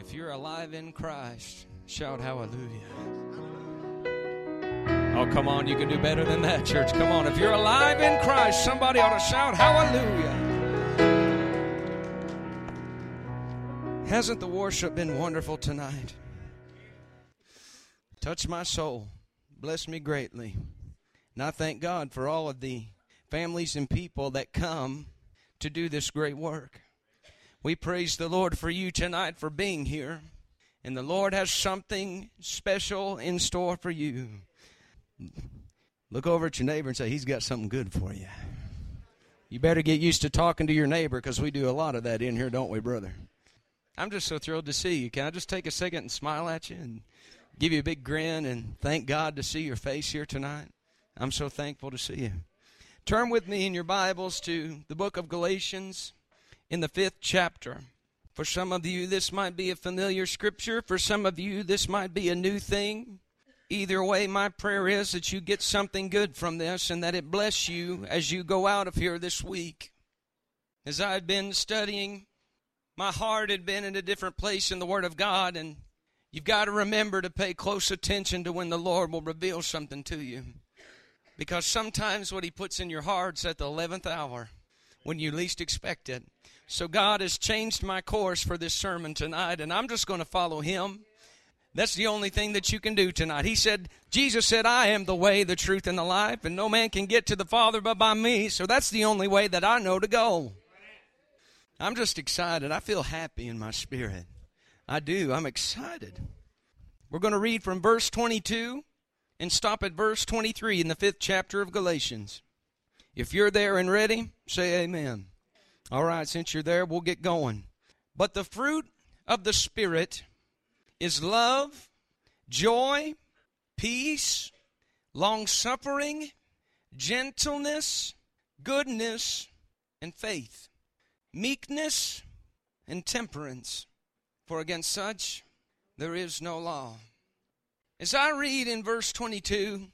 If you're alive in Christ, shout hallelujah. Oh, come on, you can do better than that, church. Come on, if you're alive in Christ, somebody ought to shout hallelujah. Hasn't the worship been wonderful tonight? Touch my soul, bless me greatly. And I thank God for all of the families and people that come to do this great work. We praise the Lord for you tonight for being here. And the Lord has something special in store for you. Look over at your neighbor and say, He's got something good for you. You better get used to talking to your neighbor, because we do a lot of that in here, don't we, brother? I'm just so thrilled to see you. Can I just take a second and smile at you and give you a big grin and thank God to see your face here tonight? I'm so thankful to see you. Turn with me in your Bibles to the book of Galatians in the 5th chapter. For some of you, this might be a familiar scripture. For some of you, this might be a new thing. Either way, my prayer is that you get something good from this and that it bless you as you go out of here this week. As I've been studying, my heart had been in a different place in the Word of God, and you've got to remember to pay close attention to when the Lord will reveal something to you. Because sometimes what He puts in your heart's at the 11th hour when you least expect it. So God has changed my course for this sermon tonight, and I'm just going to follow Him. That's the only thing that you can do tonight. Jesus said, I am the way, the truth, and the life, and no man can get to the Father but by me. So that's the only way that I know to go. I'm just excited. I feel happy in my spirit. I do. I'm excited. We're going to read from verse 22 and stop at verse 23 in the 5th chapter of Galatians. If you're there and ready, say amen. All right, since you're there, we'll get going. But the fruit of the Spirit is love, joy, peace, long-suffering, gentleness, goodness, and faith, meekness, and temperance. For against such there is no law. As I read in verse 22,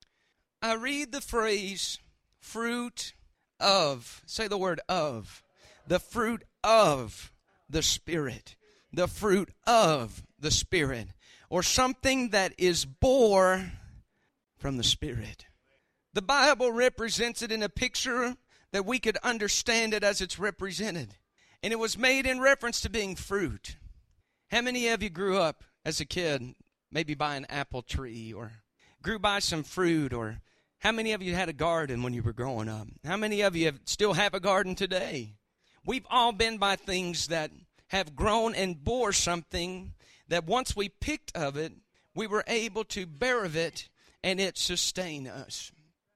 I read the phrase, fruit of. Say the word of. The fruit of the Spirit. The fruit of the Spirit. Or something that is bore from the Spirit. The Bible represents it in a picture that we could understand it as it's represented. And it was made in reference to being fruit. How many of you grew up as a kid, maybe by an apple tree, or grew by some fruit, or how many of you had a garden when you were growing up? How many of you still have a garden today? We've all been by things that have grown and bore something that once we picked of it, we were able to bear of it, and it sustained us.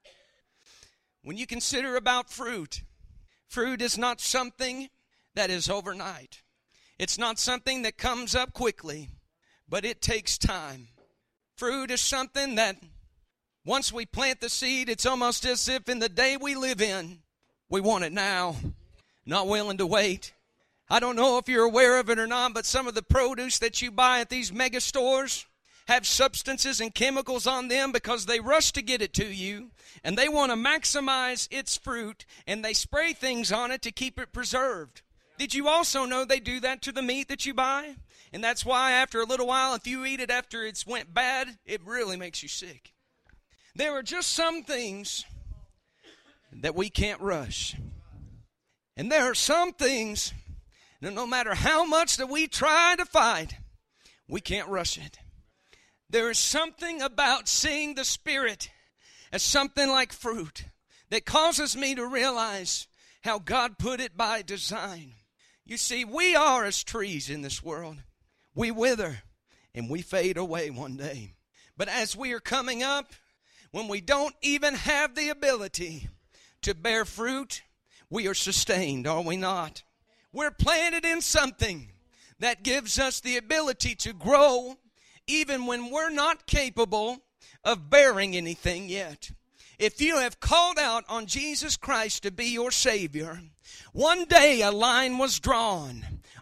When you consider about fruit, fruit is not something that is overnight. It's not something that comes up quickly, but it takes time. Fruit is something that once we plant the seed, it's almost as if in the day we live in, we want it now, not willing to wait. I don't know if you're aware of it or not, but some of the produce that you buy at these mega stores have substances and chemicals on them because they rush to get it to you, and they want to maximize its fruit, and they spray things on it to keep it preserved. Did you also know they do that to the meat that you buy? And that's why after a little while, if you eat it after it's went bad, it really makes you sick. There are just some things that we can't rush. And there are some things that no matter how much that we try to fight, we can't rush it. There is something about seeing the Spirit as something like fruit that causes me to realize how God put it by design. You see, we are as trees in this world. We wither and we fade away one day. But as we are coming up, when we don't even have the ability to bear fruit, we are sustained, are we not? We're planted in something that gives us the ability to grow even when we're not capable of bearing anything yet. If you have called out on Jesus Christ to be your Savior, one day a line was drawn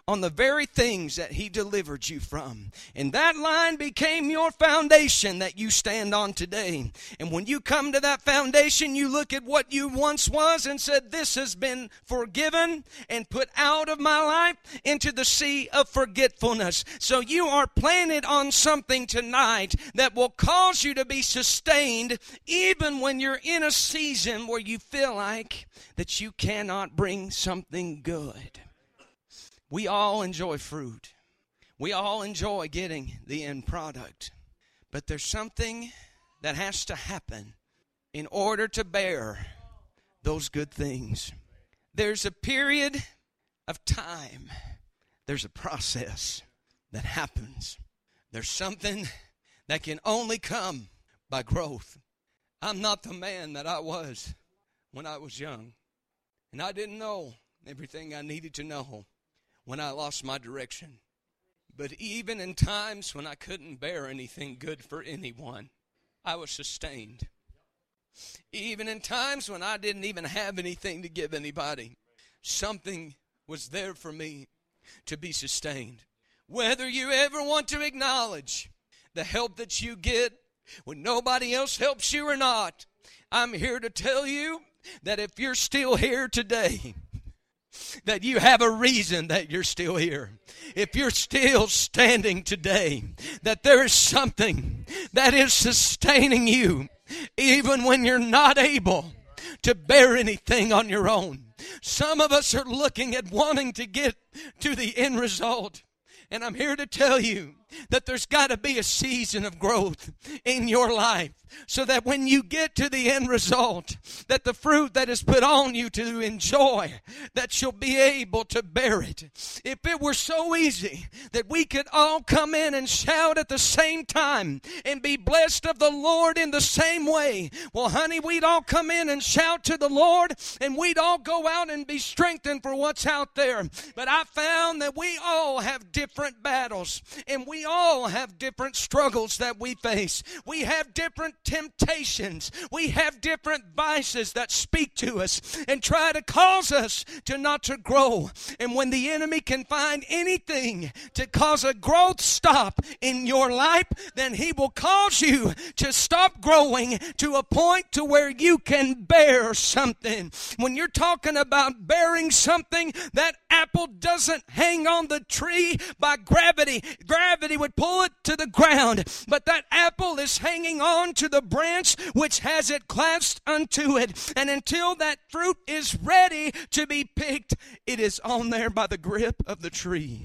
on the very things that He delivered you from. And that line became your foundation that you stand on today. And when you come to that foundation, you look at what you once was and said, this has been forgiven and put out of my life into the sea of forgetfulness. So you are planted on something tonight that will cause you to be sustained even when you're in a season where you feel like that you cannot bring something good. We all enjoy fruit. We all enjoy getting the end product. But there's something that has to happen in order to bear those good things. There's a period of time. There's a process that happens. There's something that can only come by growth. I'm not the man that I was when I was young. And I didn't know everything I needed to know when I lost my direction. But even in times when I couldn't bear anything good for anyone, I was sustained. Even in times when I didn't even have anything to give anybody, something was there for me to be sustained. Whether you ever want to acknowledge the help that you get when nobody else helps you or not, I'm here to tell you that if you're still here today, that you have a reason that you're still here. If you're still standing today, that there is something that is sustaining you even when you're not able to bear anything on your own. Some of us are looking at wanting to get to the end result. And I'm here to tell you that there's got to be a season of growth in your life so that when you get to the end result, that the fruit that is put on you to enjoy, that you'll be able to bear it. If it were so easy that we could all come in and shout at the same time and be blessed of the Lord in the same way, well, honey, we'd all come in and shout to the Lord and we'd all go out and be strengthened for what's out there. But I found that we all have different battles and we all have different struggles that we face. We have different temptations. We have different vices that speak to us and try to cause us to not to grow. And when the enemy can find anything to cause a growth stop in your life, then he will cause you to stop growing to a point to where you can bear something. When you're talking about bearing something, that apple doesn't hang on the tree by gravity. Gravity would pull it to the ground, but that apple is hanging on to the branch which has it clasped unto it. And until that fruit is ready to be picked, it is on there by the grip of the tree.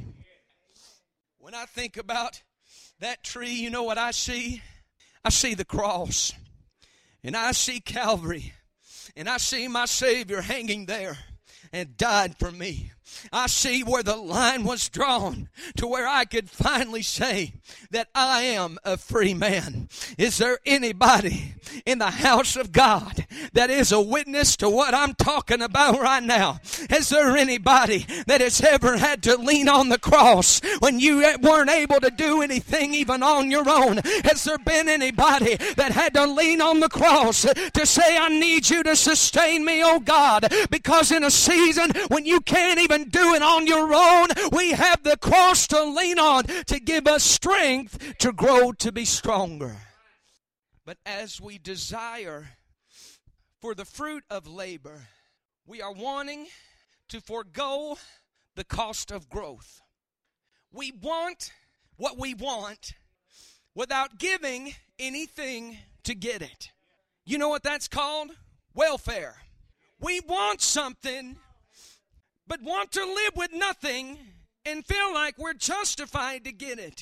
When I think about that tree, you know what I see? I see the cross, and I see Calvary, and I see my Savior hanging there and died for me. I see where the line was drawn to where I could finally say that I am a free man. Is there anybody in the house of God that is a witness to what I'm talking about right now? Is there anybody that has ever had to lean on the cross when you weren't able to do anything even on your own? Has there been anybody that had to lean on the cross to say, I need you to sustain me, oh God, because in a season when you can't even do it on your own, we have the cross to lean on to give us strength to grow to be stronger. But as we desire for the fruit of labor, we are wanting to forego the cost of growth. We want what we want without giving anything to get it. You know what that's called? Welfare. We want something, but want to live with nothing and feel like we're justified to get it.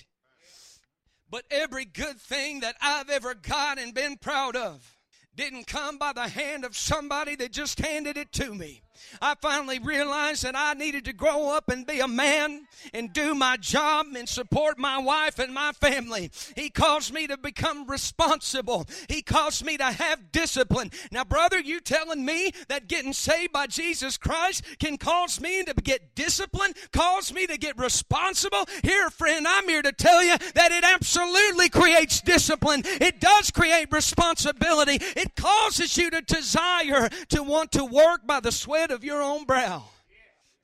But every good thing that I've ever got and been proud of didn't come by the hand of somebody that just handed it to me. I finally realized that I needed to grow up and be a man and do my job and support my wife and my family. He caused me to become responsible. He caused me to have discipline. Now, brother, you telling me that getting saved by Jesus Christ can cause me to get discipline, cause me to get responsible? Here, friend, I'm here to tell you that it absolutely creates discipline. It does create responsibility. It causes you to desire to want to work by the sweat of your own brow.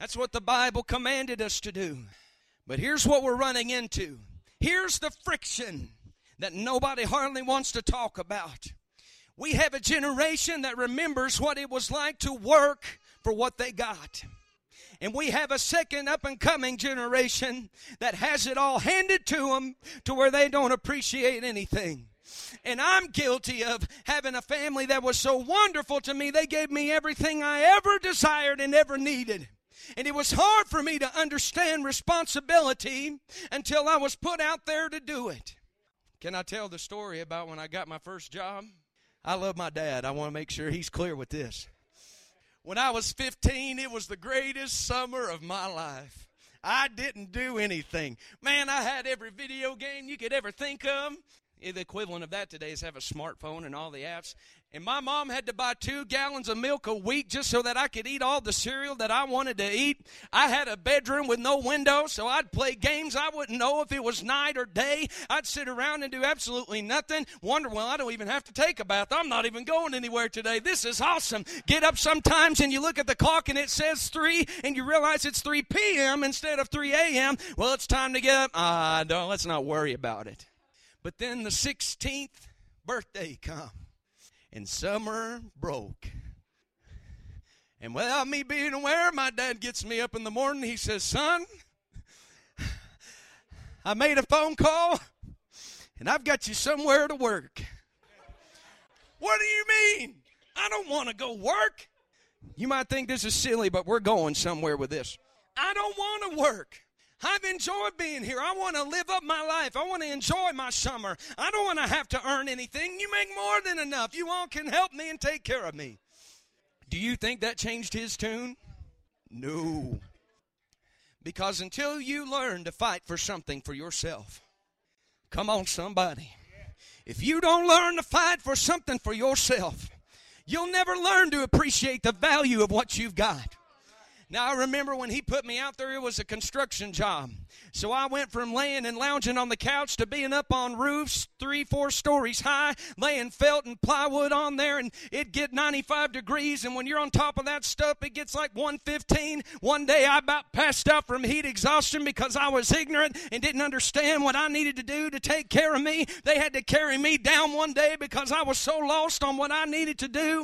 That's what the Bible commanded us to do. But here's what we're running into. Here's the friction that nobody hardly wants to talk about. We have a generation that remembers what it was like to work for what they got. And we have a second up-and-coming generation that has it all handed to them to where they don't appreciate anything. And I'm guilty of having a family that was so wonderful to me. They gave me everything I ever desired and ever needed. And it was hard for me to understand responsibility until I was put out there to do it. Can I tell the story about when I got my first job? I love my dad. I want to make sure he's clear with this. When I was 15, it was the greatest summer of my life. I didn't do anything. Man, I had every video game you could ever think of. The equivalent of that today is have a smartphone and all the apps. And my mom had to buy 2 gallons of milk a week just so that I could eat all the cereal that I wanted to eat. I had a bedroom with no windows, so I'd play games. I wouldn't know if it was night or day. I'd sit around and do absolutely nothing. Wonder, well, I don't even have to take a bath. I'm not even going anywhere today. This is awesome. Get up sometimes and you look at the clock and it says 3, and you realize it's 3 p.m. instead of 3 a.m. Well, it's time to get up. Let's not worry about it. But then the 16th birthday come. And summer broke. And without me being aware, my dad gets me up in the morning. He says, son, I made a phone call, and I've got you somewhere to work. What do you mean? I don't want to go work. You might think this is silly, but we're going somewhere with this. I don't want to work. I've enjoyed being here. I want to live up my life. I want to enjoy my summer. I don't want to have to earn anything. You make more than enough. You all can help me and take care of me. Do you think that changed his tune? No. Because until you learn to fight for something for yourself, come on, somebody. If you don't learn to fight for something for yourself, you'll never learn to appreciate the value of what you've got. Now, I remember when he put me out there, it was a construction job. So I went from laying and lounging on the couch to being up on roofs 3-4 stories high, laying felt and plywood on there, and it'd get 95 degrees. And when you're on top of that stuff, it gets like 115. One day I about passed out from heat exhaustion because I was ignorant and didn't understand what I needed to do to take care of me. They had to carry me down one day because I was so lost on what I needed to do.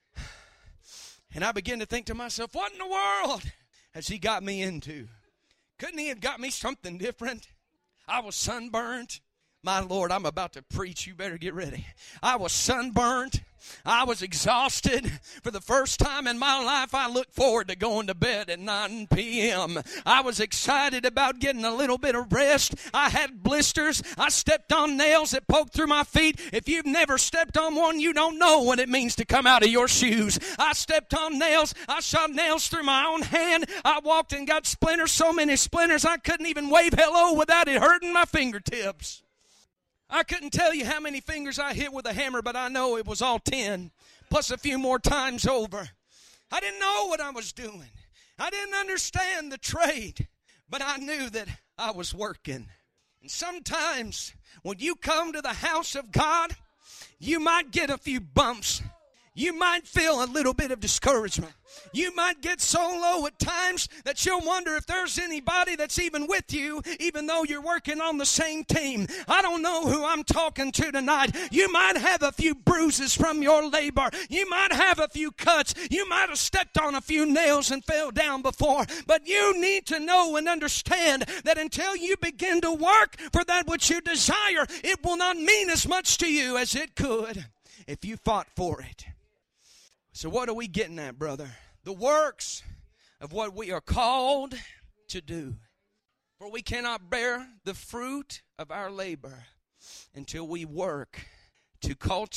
And I began to think to myself, what in the world has he got me into? Couldn't he have got me something different? I was sunburned. My Lord, I'm about to preach. You better get ready. I was sunburned. I was exhausted. For the first time in my life, I looked forward to going to bed at 9 p.m. I was excited about getting a little bit of rest. I had blisters. I stepped on nails that poked through my feet. If you've never stepped on one, you don't know what it means to come out of your shoes. I stepped on nails. I shot nails through my own hand. I walked and got splinters, so many splinters I couldn't even wave hello without it hurting my fingertips. I couldn't tell you how many fingers I hit with a hammer, but I know it was all 10, plus a few more times over. I didn't know what I was doing. I didn't understand the trade, but I knew that I was working. And sometimes when you come to the house of God, you might get a few bumps. You might feel a little bit of discouragement. You might get so low at times that you'll wonder if there's anybody that's even with you, even though you're working on the same team. I don't know who I'm talking to tonight. You might have a few bruises from your labor. You might have a few cuts. You might have stepped on a few nails and fell down before. But you need to know and understand that until you begin to work for that which you desire, it will not mean as much to you as it could if you fought for it. So what are we getting at, brother? The works of what we are called to do. For we cannot bear the fruit of our labor until we work to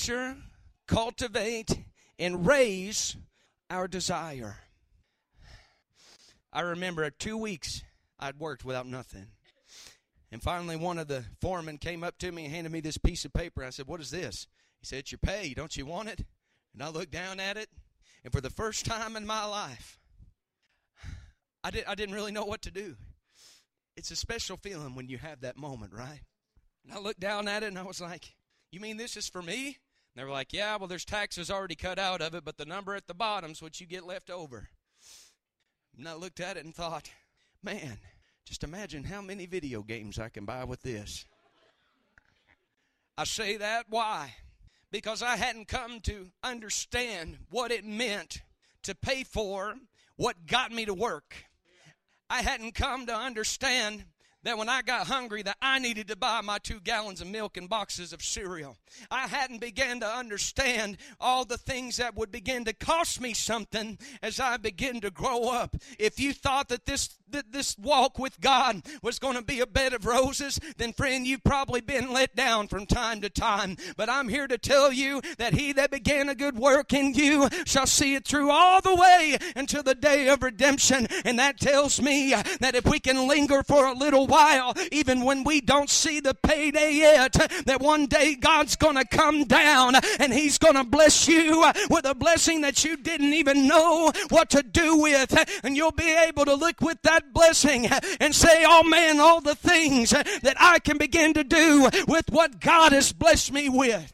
cultivate, and raise our desire. I remember 2 weeks I'd worked without nothing. And finally one of the foremen came up to me and handed me this piece of paper. I said, what is this? He said, it's your pay. Don't you want it? And I looked down at it, and for the first time in my life, I didn't really know what to do. It's a special feeling when you have that moment, right? And I looked down at it, and I was like, you mean this is for me? And they were like, yeah, well, there's taxes already cut out of it, but the number at the bottom is what you get left over. And I looked at it and thought, man, just imagine how many video games I can buy with this. I say that, why? Because I hadn't come to understand what it meant to pay for what got me to work. I hadn't come to understand that when I got hungry that I needed to buy my 2 gallons of milk and boxes of cereal. I hadn't begun to understand all the things that would begin to cost me something as I begin to grow up. If you thought that this walk with God was going to be a bed of roses, then friend, you've probably been let down from time to time. But I'm here to tell you that he that began a good work in you shall see it through all the way until the day of redemption. And that tells me that if we can linger for a little while, even when we don't see the payday yet, that one day God's going to come down and he's going to bless you with a blessing that you didn't even know what to do with. And you'll be able to look with that blessing and say, oh man, all the things that I can begin to do with what God has blessed me with.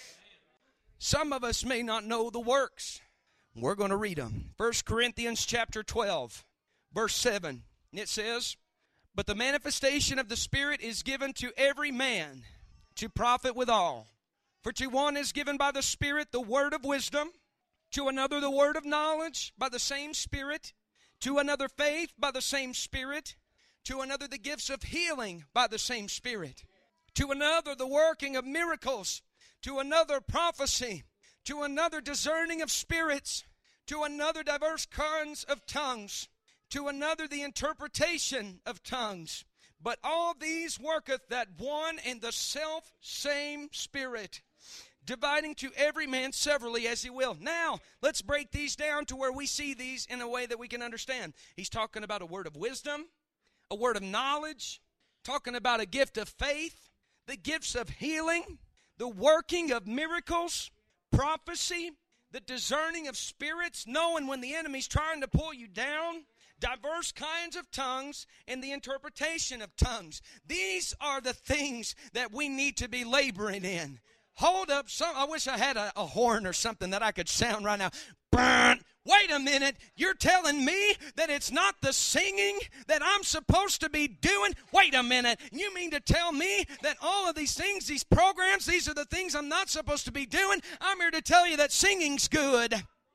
Some of us may not know the works. We're going to read them. 1 Corinthians chapter 12, verse 7. It says, but the manifestation of the Spirit is given to every man to profit withal. For to one is given by the Spirit the word of wisdom, to another the word of knowledge by the same Spirit, to another faith by the same Spirit, to another the gifts of healing by the same Spirit, to another the working of miracles, to another prophecy, to another discerning of spirits, to another diverse kinds of tongues, to another the interpretation of tongues. But all these worketh that one and the self same Spirit, dividing to every man severally as he will. Now, let's break these down to where we see these in a way that we can understand. He's talking about a word of wisdom, a word of knowledge, talking about a gift of faith, the gifts of healing, the working of miracles, prophecy, the discerning of spirits, knowing when the enemy's trying to pull you down, diverse kinds of tongues, and the interpretation of tongues. These are the things that we need to be laboring in. Hold up, I wish I had a horn or something that I could sound right now. Burn. Wait a minute, you're telling me that it's not the singing that I'm supposed to be doing? Wait a minute, you mean to tell me that all of these things, these programs, these are the things I'm not supposed to be doing? I'm here to tell you that singing's good,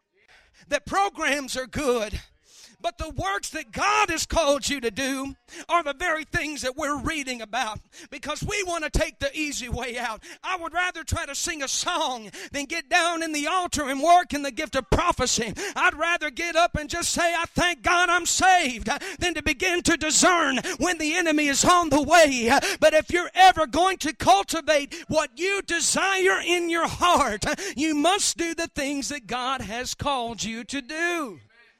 that programs are good. But the works that God has called you to do are the very things that we're reading about, because we want to take the easy way out. I would rather try to sing a song than get down in the altar and work in the gift of prophecy. I'd rather get up and just say, I thank God I'm saved, than to begin to discern when the enemy is on the way. But if you're ever going to cultivate what you desire in your heart, you must do the things that God has called you to do.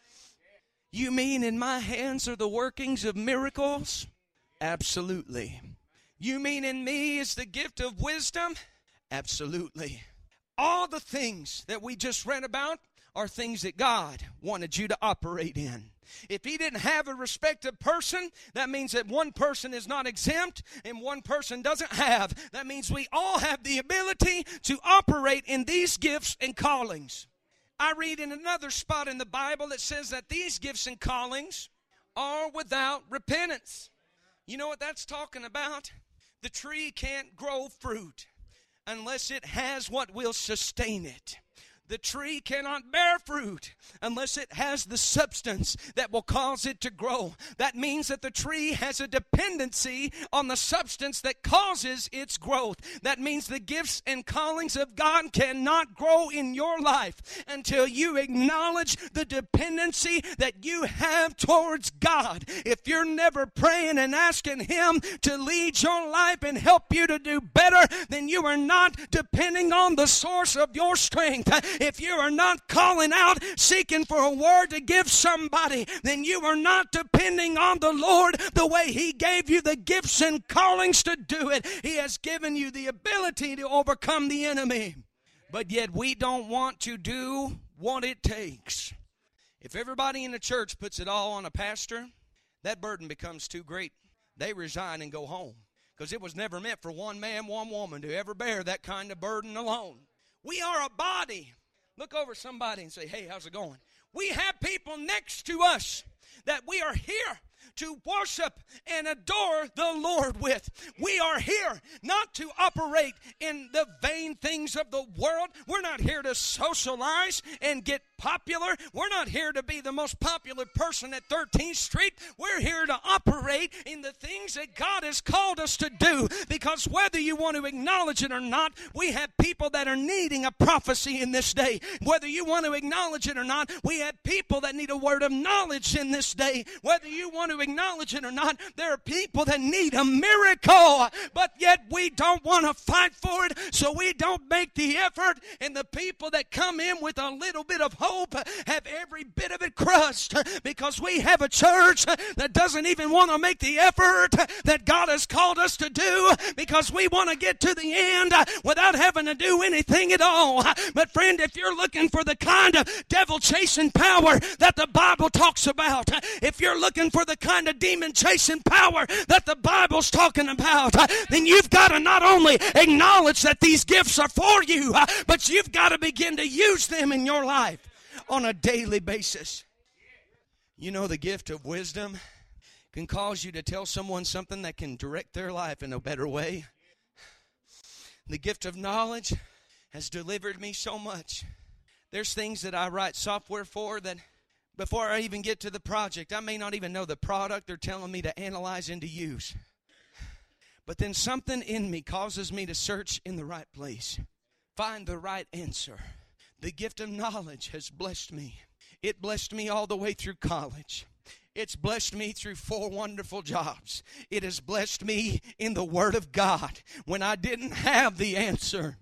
You mean in my hands are the workings of miracles? Absolutely. You mean in me is the gift of wisdom? Absolutely. All the things that we just read about are things that God wanted you to operate in. If he didn't have a respected person, that means that one person is not exempt and one person doesn't have. That means we all have the ability to operate in these gifts and callings. I read in another spot in the Bible that says that these gifts and callings are without repentance. You know what that's talking about? The tree can't grow fruit unless it has what will sustain it. The tree cannot bear fruit unless it has the substance that will cause it to grow. That means that the tree has a dependency on the substance that causes its growth. That means the gifts and callings of God cannot grow in your life until you acknowledge the dependency that you have towards God. If you're never praying and asking Him to lead your life and help you to do better, then you are not depending on the source of your strength. If you are not calling out, seeking for a word to give somebody, then you are not depending on the Lord the way He gave you the gifts and callings to do it. He has given you the ability to overcome the enemy. But yet we don't want to do what it takes. If everybody in the church puts it all on a pastor, that burden becomes too great. They resign and go home, because it was never meant for one man, one woman to ever bear that kind of burden alone. We are a body. Look over somebody and say, hey, how's it going? We have people next to us that we are here to worship and adore the Lord with. We are here not to operate in the vain things of the world. We're not here to socialize and get popular. We're not here to be the most popular person at 13th Street. We're here to operate in the things that God has called us to do, because whether you want to acknowledge it or not, we have people that are needing a prophecy in this day. Whether you want to acknowledge it or not, we have people that need a word of knowledge in this day. Whether you want to acknowledge it or not, there are people that need a miracle, but yet we don't want to fight for it, so we don't make the effort. And the people that come in with a little bit of hope have every bit of it crushed, because we have a church that doesn't even want to make the effort that God has called us to do, because we want to get to the end without having to do anything at all. But friend, if you're looking for the kind of devil chasing power that the Bible talks about, if you're looking for the kind of demon chasing power that the Bible's talking about, then you've got to not only acknowledge that these gifts are for you, but you've got to begin to use them in your life on a daily basis. You know, the gift of wisdom can cause you to tell someone something that can direct their life in a better way. The gift of knowledge has delivered me so much. There's things that I write software for that before I even get to the project, I may not even know the product they're telling me to analyze and to use. But then something in me causes me to search in the right place, find the right answer. The gift of knowledge has blessed me. It blessed me all the way through college. It's blessed me through 4 wonderful jobs. It has blessed me in the Word of God. When I didn't have the answer,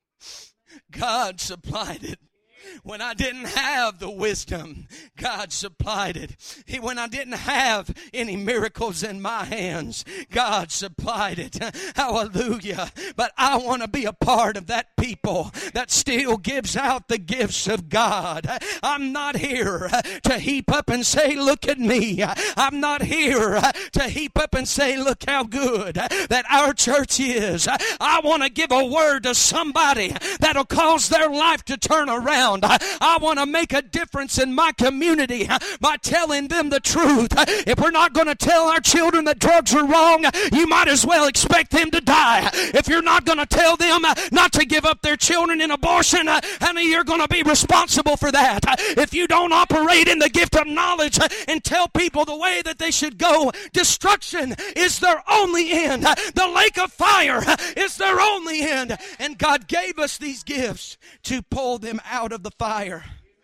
God supplied it. When I didn't have the wisdom, God supplied it. When I didn't have any miracles in my hands, God supplied it. Hallelujah. But I want to be a part of that people that still gives out the gifts of God. I'm not here to heap up and say, look at me. I'm not here to heap up and say, look how good that our church is. I want to give a word to somebody that'll cause their life to turn around. I want to make a difference in my community by telling them the truth. If we're not going to tell our children that drugs are wrong, you might as well expect them to die. If you're not going to tell them not to give up their children in abortion, honey, you're going to be responsible for that. If you don't operate in the gift of knowledge and tell people the way that they should go, destruction is their only end. The lake of fire is their only end. And God gave us these gifts to pull them out of the fire.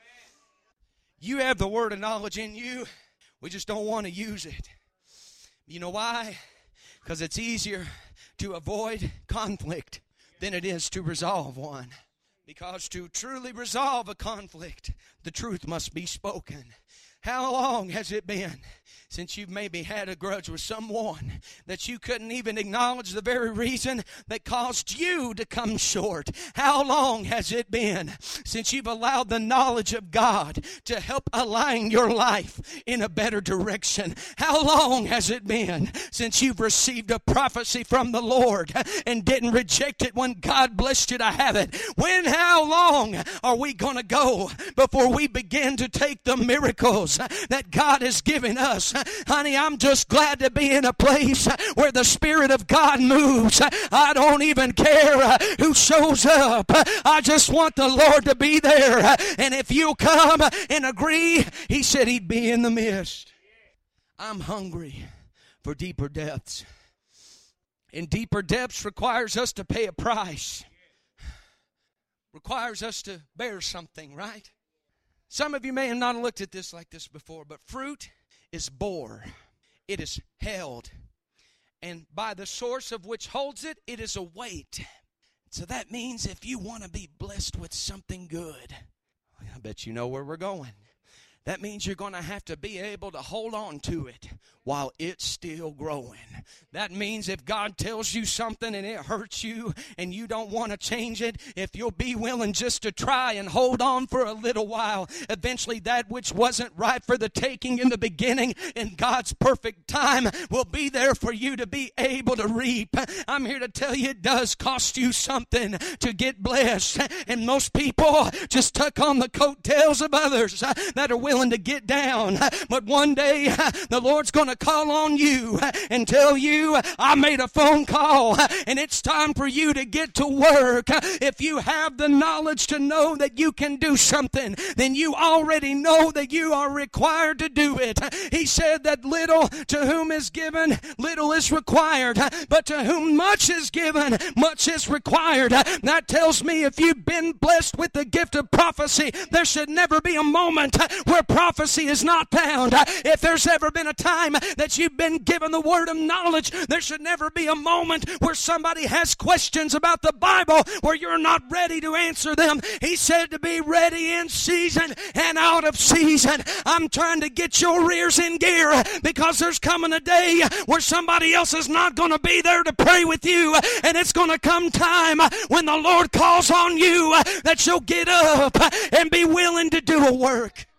You have the word of knowledge in you. We just don't want to use it. You know why? Because it's easier to avoid conflict than it is to resolve one. Because to truly resolve a conflict, the truth must be spoken. How long has it been since you've maybe had a grudge with someone that you couldn't even acknowledge the very reason that caused you to come short? How long has it been since you've allowed the knowledge of God to help align your life in a better direction? How long has it been since you've received a prophecy from the Lord and didn't reject it when God blessed you to have it? How long are we going to go before we begin to take the miracles that God has given us? Honey, I'm just glad to be in a place where the Spirit of God moves. I don't even care who shows up. I just want the Lord to be there. And if you'll come and agree, He said He'd be in the midst. I'm hungry for deeper depths. And deeper depths requires us to pay a price. Requires us to bear something, right? Some of you may have not looked at this like this before, but fruit is bore. It is held. And by the source of which holds it, it is a weight. So that means if you want to be blessed with something good, I bet you know where we're going. That means you're going to have to be able to hold on to it while it's still growing. That means if God tells you something and it hurts you and you don't want to change it, if you'll be willing just to try and hold on for a little while, eventually that which wasn't right for the taking in the beginning, in God's perfect time, will be there for you to be able to reap. I'm here to tell you it does cost you something to get blessed. And most people just tuck on the coattails of others that are willing to get down. But one day the Lord's going to call on you and tell you, I made a phone call and it's time for you to get to work. If you have the knowledge to know that you can do something, then you already know that you are required to do it. He said that little to whom is given, little is required. But to whom much is given, much is required. That tells me if you've been blessed with the gift of prophecy, there should never be a moment where prophecy is not found. If there's ever been a time that you've been given the word of knowledge, there should never be a moment where somebody has questions about the Bible where you're not ready to answer them. He said to be ready in season and out of season. I'm trying to get your ears in gear because there's coming a day where somebody else is not going to be there to pray with you, and it's going to come time when the Lord calls on you that you'll get up and be willing to do a work.